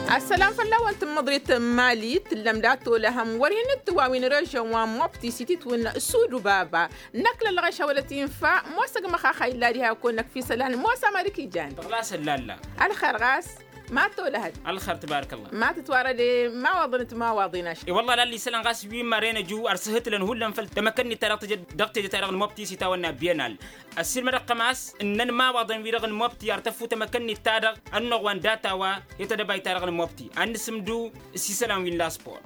السلام فلا وانت مضريت مالي تلملات لهم ورين التواوين رجا ومبتي سيتي وين السود بابا نكل الغشا ولا تنفع موسق مخاخا إلا ليها كونك في سلان موسى مالكي جان غلاس لا الخرغاس ما تولهد الخير تبارك الله ما تتوارد ما وضنت ما واضيناش والله لا اللي سلان غاس بي مارينا جو ارسهت لن هولن فل تمكنني ترى دقت ترى المبتي سيتا ونا بينال السير مرقماس ان ما واضن في رغن مبتي ارتفو تمكنني تارغ انو وان داتا وا يتدباي ترى المبتي ان سمدو سي سلام وين لا سبور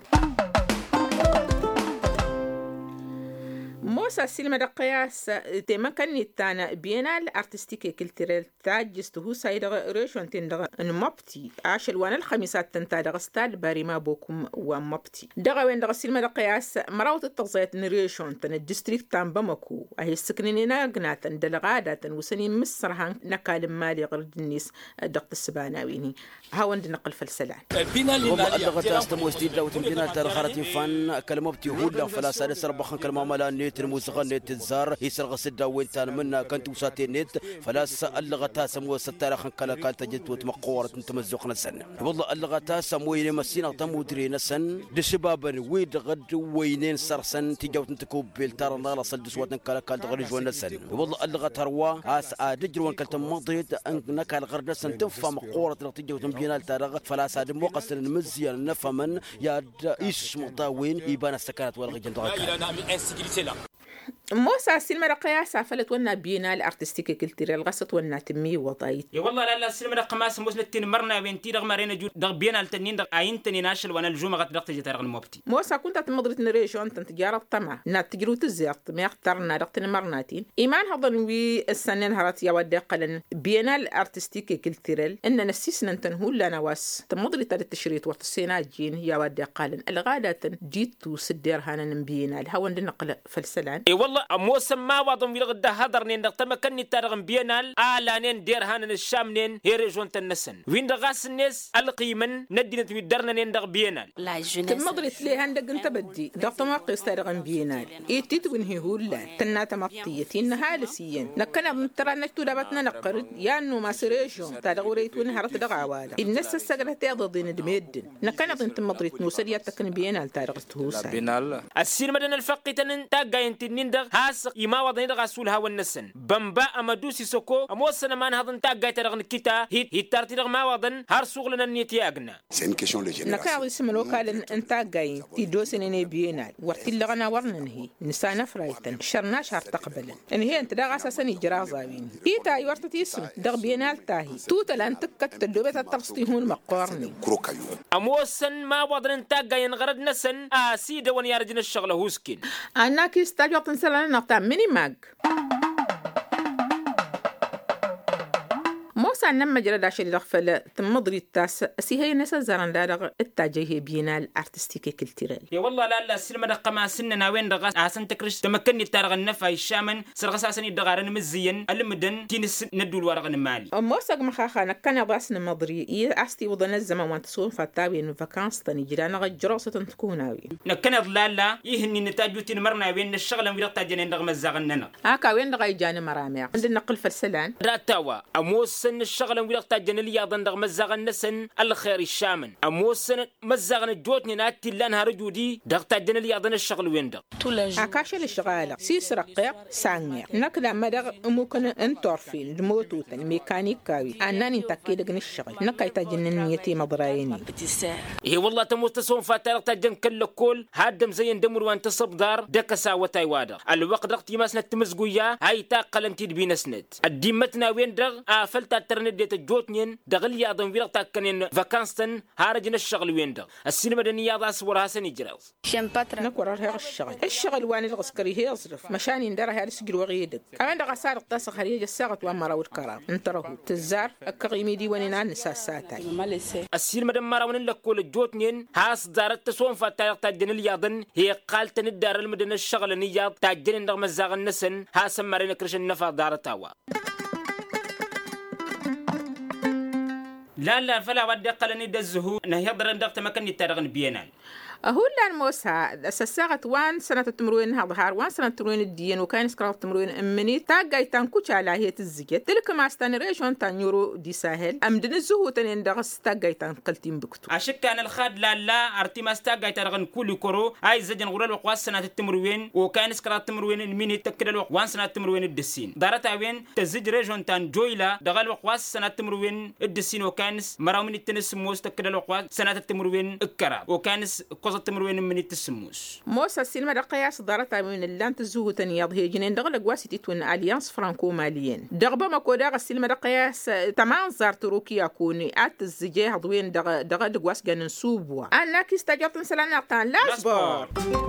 موسى سيلما دقياس تمكن التانا بينال ارتستيكي كلتريل تاجستو سايدغ ريشون تندغ مبتي عاشل وانا الخميسات تنتادغ ستال باري ما بوكم ومبتي دغا وين دغ سيلما دقياس مراوت التغزيات نريشون تن الديستريكت تان بمكو اهي السكنين ناقنات دلغادة وسنين مصرها نكال مالي غرد النيس دقت السباناويني هاوند نقل فالسلان بينال والله اللغة استموستي دوت بينال ترخرتي فن كلمبتي هولا فلا سادس ربخن كلمة مالا نيت الموسيقى نيت الزار يسرغ سدا وين تان منا كنت وساتي نيت فلا اللغة تاسمو ستارخن كلا كانت جت وتمقورة تمزقنا سن والله اللغة تاسمو يمسينا تمودرين سن دشبابن ويد غد وينين سرسن تجاوت تكوب بالتار نالا صدس وتن كلا كانت غريج وين سن والله اللغة تروى اس ادجرون كلت مضيت انك الغرد سن تنفى مقورة تجاوت بينال تارغ فلا ساد موقس المزيان نفمن يا ايش مطاوين يبان السكنات والغجل موسى سيلما رقيا سافلت ونا بينا الارتستيكي كلتيريال غصت ونا تمي وضايت يا والله لا سيلما رقماس موسنتين مرنا بنتي دغ مارينا جو دغ بينا التنين دغ عينتني ناشل وانا الجمعه دغ تجي ترغ المبتي موسى كنت تمضرت نريشون انت تجاره طمع نا تجرو تزيرت ما اخترنا دغ مرناتين ايمان هضن وي السنين هرات يا ودي قلن بينا الارتستيكي كلتيريال ان نسيسنا تنهو لنا واس تمضرت التشريط وقت السيناجين يا ودي قلن الغاده جيتو سدير هانا بينا الهوا نقل فلسلان اي والله موسم ما وضم يلغد هدر نين تمكنني ترغم بينال آلانين دير هانن الشامنين هي ريجون تنسن وين دغاس الناس القيمن ندينت ويدرنا نين دغ بينال لا جونيس تمضرت لي هندق انت بدي دغ تمقيس ترغم بينال ايتيت وين هولا تنات مطيتي انها لسيين نكنا ترى نكتو دابتنا نقرد يا انه ما سريجون تدغوريت وين هرت دغ عوالا الناس السقرت يضدين دميد نكنا انت مضرت نوسريات تكن بينال تارغت هوسا بينال السير مدن الفقي تنن تاغاينت نين دغ هاس يما وضني دغ اسول هاو النسن بمبا امدوسي سوكو اموسنا مان هضن تاغايت دغ كيتا هي تارتي دغ ما وضن هار سوغلنا نيتي اغنا سي ان كيسيون لو جينيراسيون نكاوي سملو كال انت غاي تي دوسني بينال ورتي لغنا ورننهي نسانا فرايتن شرناش هار تقبل ان هي انت دغ اساسا جرازاوين هي تاي ورتي اسم دغ بينال تاهي توتل انت كتدوبه ترستي هون مقورني كروكايو اموسن ما وضن تاغاي غرد نسن اسيد ون يارجن الشغله هوسكين انا كيستاجو تنسلنا نقطع ميني ماج موسى لما جرى داشي دغفل تمضري التاس سي هي ناس زران دغ التاجيه بينا الارتستيكي كلتيرال يا والله لا السلمة دقما سننا وين دغ اسن تكرش تمكنني تارغ النفا الشامن سرغ اساسني دغارن مزيين المدن تينس ندول ورغ المالي موسى مخاخنا كان باسن مضري استي وضن الزمان وانت صون فتاوي ان فاكانس تاني جرانا غجروسه تكوناوي نكن لا يهني نتاجوتين مرنا وين الشغله ويرق تاجن دغ مزاغننا هكا وين دغ يجاني مرامع عندنا نقل فالسلان راتوا اموسن الشغله ويرق تاجن لي دغ مزاغنسن الخير الشامن اموسن مزاغن جوتني ناتي لانها رجودي دغ تاجن لي دغ الشغل وين دغ هكاش الشغاله سيس رقيق سانيا نكلا مدغ ممكن انتورفين دموتوت الميكانيكاوي اناني تاكيد دغ الشغل نكاي تاجن نيتي مضرايني اي والله تموتسون فاتر تاجن كل هادم زين دمر وانت صبدار دكسا وتاي وادر الوقت رقت يماسنا تمزقويا هاي تاقل انت بينسنت الديمتنا وين دغ افلت ترندت جوتنين دغل يا ضم ويرق تاكنين فاكانستن هارجن الشغل وين دغ السينما دنيا ضا صورها سني جراوس نكورر هي الشغل وان الغسكري هي يصرف مشان يندر هذا سجل وغيدك كمان دغ صار قص خريج الساقط وامر والكرام انترهو تزار الكريمي دي وين نساساتاي السينما دمر ون لكل جوتنين هاس دارت تسون فاتر تاجن الياضن هي قالت ندار المدن الشغل نياض تاجن دغ مزاغ النسن هاس مرين كرش النفا دارتاوا لا فلا ودي قلني دزهو نه يضر دغ تمكن يترغن بينال هو لان موسى سساغت وان سنة تمروين هظهر وان سنة تمروين الدين وكان سكرات تمروين أمني تاجي تنكوش على هي الزجت تلك ما استنريشون تنيورو دي ساهل أمدن الزهو تنين دغس تاجي تنقلتين بكتو أشك كان الخاد لا أرتيماس تاجي ترغن كل كرو هاي زجن غرال وقواس سنة التمروين وكان سكرات تمروين الميني تكرر وان سنة تمروين الدسين دارتا وين تزج ريجون تان جويلا دغال وقواس سنة تمروين الدسين وكانس مراومن التنس موس تكرر وقواس سنة التمروين الكرا وكانس قصة التمروين من التسموس موسى السينما قياس دارتا من اللان تزهو تنيض هي جنين دغل قواسيتي تون أليانس فرانكو ماليين دغبا ما كودا السينما قياس تمان زار تروكي يكوني ات الزجاه ضوين دغ قواس جنن سوبوا أنا كيستجابت مثلا نقطان لاسبور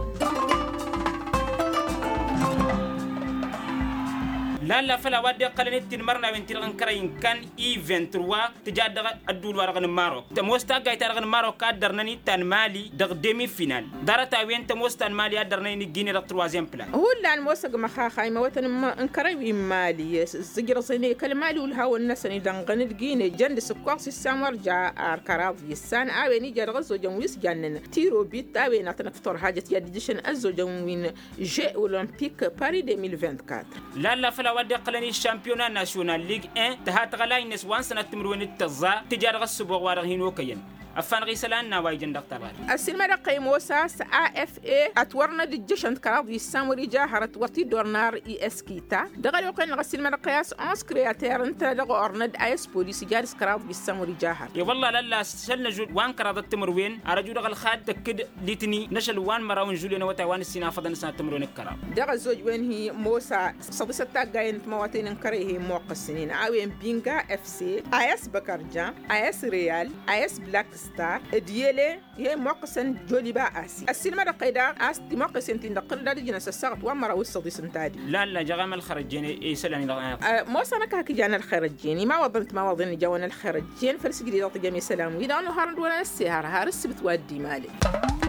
لا فلا ودي قلنت مرنا وين تلغن كراين كان ايفنت روا تجاد الدول ورغن ماروك تموستا جاي ترغن ماروك قدرنني تان مالي دغ ديمي فينال دارتا وين تموستا مالي قدرنني جيني دغ تروازيام بلان هو اللي الموسق ما خايمه وتن انكراي مالي زجر صيني كلمالي والهوا الناس دغن الجيني جند سكواس السمر جاء اركراض يسان اويني جرغزو جنويس جنن تيرو بيت اوين تنكتور حاجه يديشن ازو جنوين جي اولمبيك باري 2024 لا فلا ودي قلني الشامبيونان ناسيونال ليغ 1 تهات غلاي نس وان سنه تمرون التزا تجار غسبو وارهين وكين أفان غيسلان نواي جندق تبار السلمة رقيم وساس AFA أتورنا الجيشن كراض يساموري جاهرة وطي دورنار إسكيتا دغل وقين السلمة رقياس أنس كرياتير انت دغو أرند آيس بوليسي جارس كراض يساموري جاهر يا والله لا شلنا جود وان كراض التمروين أرجو دغل خاد تكد ليتني نشل وان مراون جولينا وتاوان السينا فضل سنة تمرون الكراض دغل زوج وين هي موسى صديسة تاقاين مواتين انكريه موقع السنين عاوين بينغا FC آيس بكرجان آيس ريال آيس بلاك ستار ديالي هي موقسن جولي باسي السينما رقيدا اس دي موقسن تندقل دادي جنس السقط ومرا وصدي سنتادي لا جغام الخرجيني اي سلاني موسى انا كاكي جانا الخرجيني ما وضني جوانا الخرجين فلسجلي ضغط جميع سلام ويدا انه هارد ولا السهر هارس بتودي مالي